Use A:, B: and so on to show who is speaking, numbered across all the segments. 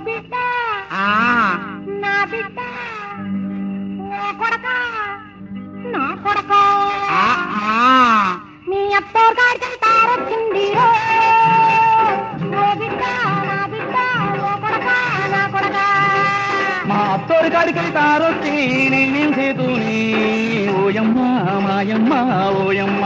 A: బిడ్డ నా బిడ్డ ఓ కొడక నా కొడక మీ అత్తోరు గారికి తారొచ్చింది ఓ బిడ్డ నా బిడ్డ ఓ కొడక నా కొడక
B: మా అత్తోరి కాడికి తారొచ్చి నేనేం చేతుని ఓయమ్మ మాయమ్మ ఓయమ్మ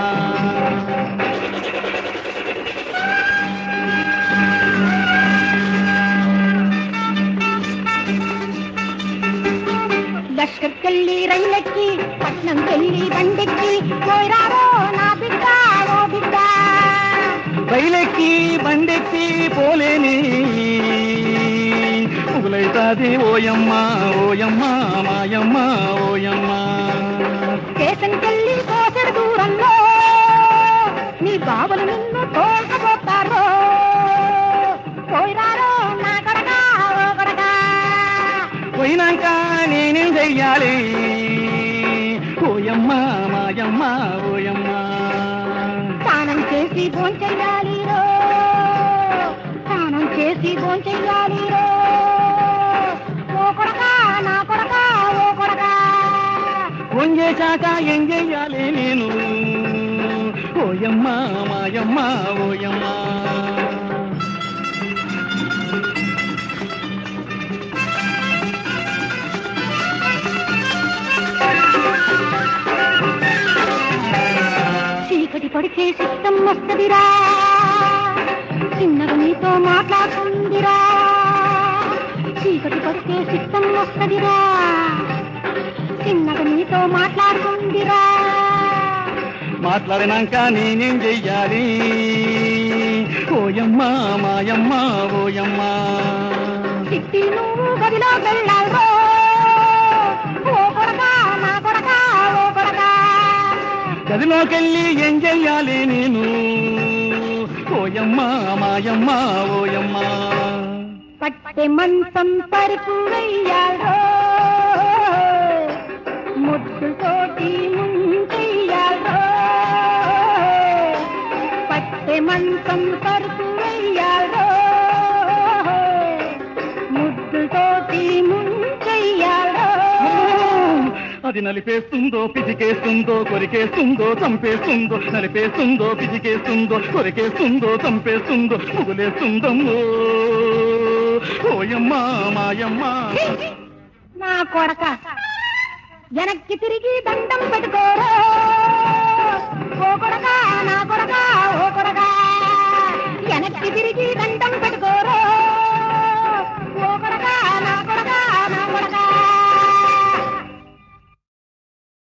A: లష్కర్కెళ్ళి రైలెక్కి పట్నంకెళ్ళి బండెక్కి పోయిరారో నా బిడ్డ ఓ బిడ్డ
B: రైలెక్కి బండెక్కి పోలేని పుగులైతాది ఓయమ్మ ఓయమ్మ మాయమ్మ ఓయమ్మ
A: స్టేషన్కెళ్ళి కోసెడు దూరంలో నీ బాబులు నిన్ను తోల్కపోతారో పోయిరారో నా కొడక ఓ కొడక
B: పోయినాక నేనేం చెయ్యాలి ఓయమ్మ మాయమ్మ ఓయమ్మ
A: స్నానం చేసి భోంచెయ్యాలి స్నానం చేసి భోంచెయ్యాలి ఓ కొడక నా కొడక ఓ కొడక
B: ఫోన్ చేశాక ఏం చెయ్యాలి నేను ఓయమ్మ మాయమ్మ ఓయమ్మ
A: చీకటి పడితే సిద్ధం వస్తదిరా చిన్నగా నీతో మాట్లాడుతుందిరా చీకటి పడితే సిద్ధం వస్తదిరా చిన్నగా నీతో మాట్లాడుతుందిరా
B: మాట్లాడినాక నేనేం చెయ్యాలి ఓయమ్మ మాయమ్మ ఓయమ్మ
A: చిట్టి నువ్వు గదిలో వెళ్ళాలరో ఓ కొడక నా కొడక ఓ కొడక
B: గదిలోకెళ్ళి ఏం చెయ్యాలి నేను ఓయమ్మ మాయమ్మ ఓయమ్మ
A: పట్టె మంచం పరుపు వెయ్యాలరో ముద్దుతోటి ముంచెయ్యాలరో పట్టె మంచం పరుపు వెయ్యాలరో ముద్దుతోటి ముంచెయ్యాలరో
B: అది నలిపేస్తుందో పిసికేస్తుందో కొరికేస్తుందో చంపేస్తుందో నలిపేస్తుందో పిసికేస్తుందో కొరికేస్తుందో చంపేస్తుందో పుగులేస్తుందమ్మో ఓయమ్మ మాయమ్మ
A: నా కొడక వెనక్కి తిరిగి దండం పెట్టుకోరో ఓ కొడక నా కొడక ఓ కొడక వెనక్కి తిరిగి దండం పెట్టుకోరో